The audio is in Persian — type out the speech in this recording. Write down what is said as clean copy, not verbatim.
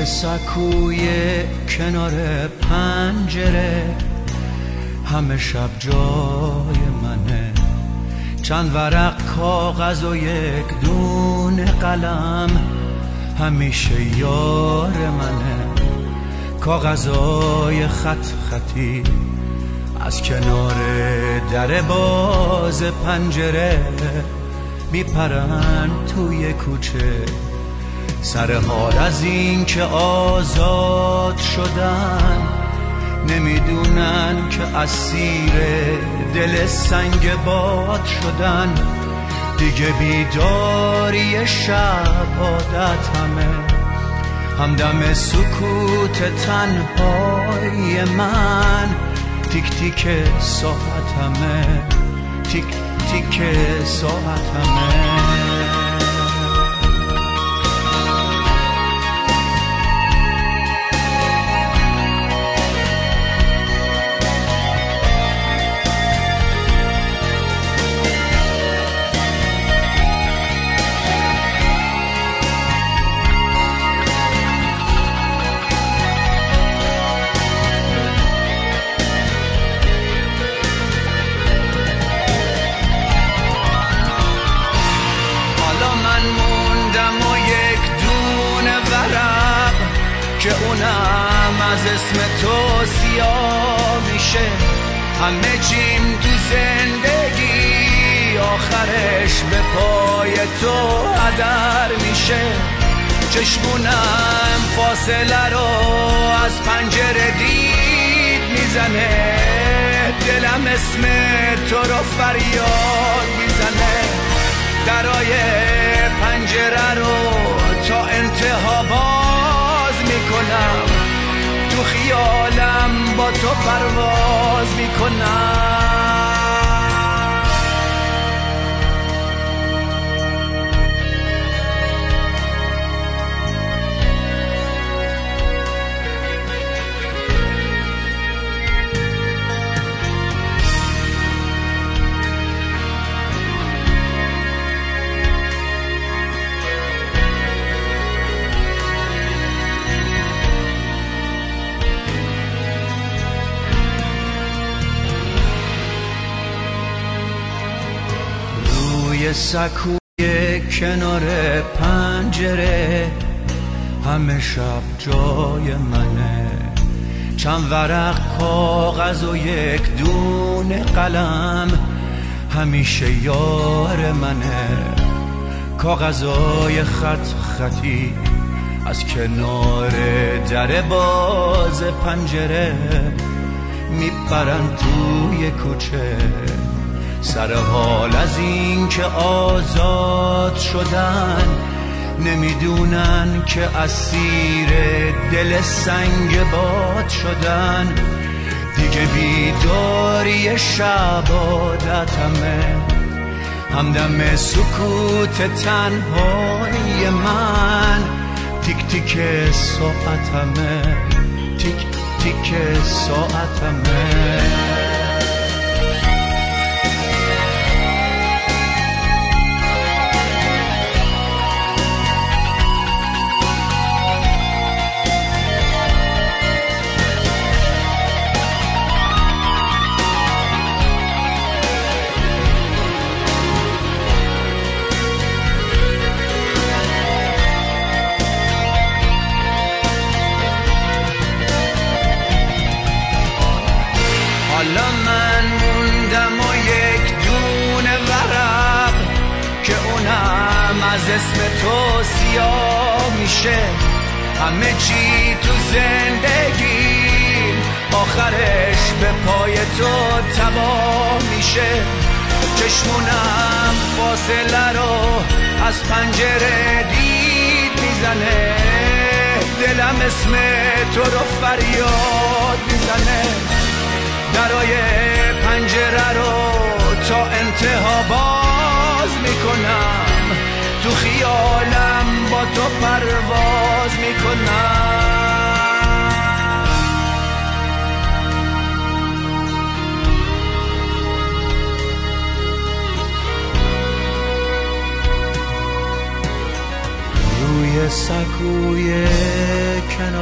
سکوی کنار پنجره همه شب جای منه. چند ورق کاغذ و یک دونه قلم همیشه یار منه. کاغذای خط خطی از کنار در باز پنجره میپرن توی کوچه، سر حال از این که آزاد شدن، نمیدونن که اسیر دل سنگ باد شدن. دیگه بیداری شب عادت همدم سکوت تنهای من. تیک تیک ساعتمه، تیک تیک ساعتمه. که اونم از اسم تو سیاه میشه. همه چیم تو زندگی آخرش به پای تو هدر میشه. چشمونم فاصله رو از پنجره دید میزنه، دلم اسم تو رو فریاد میزنه. درای پنجره رو تا انتها باز میکنم، تو خیالم با تو پرواز میکنم. سکوی کنار پنجره همه شب جای منه. چند ورق کاغذ و یک دونه قلم همیشه یار منه. کاغذای خط خطی از کنار در باز پنجره میپرن توی کوچه، سر حال از این که آزاد شدن، نمیدونن که اسیر دل سنگ باد شدن. دیگه بیداری شب عادتمه، همدم سکوت تنهای من. تیک تیک ساعتمه، تیک تیک ساعتمه. حالا من موندم و یک دونه ورق که اونم از اسم تو سیاه میشه. همه چی تو زندگی آخرش به پای تو تباه میشه. چشمونم فاصله رو از پنجره دید میزنه، دلم اسم تو رو فریاد میزنه. درای پنجره رو تا انتها باز میکنم، تو خیالم با تو پرواز میکنم. روی سکوی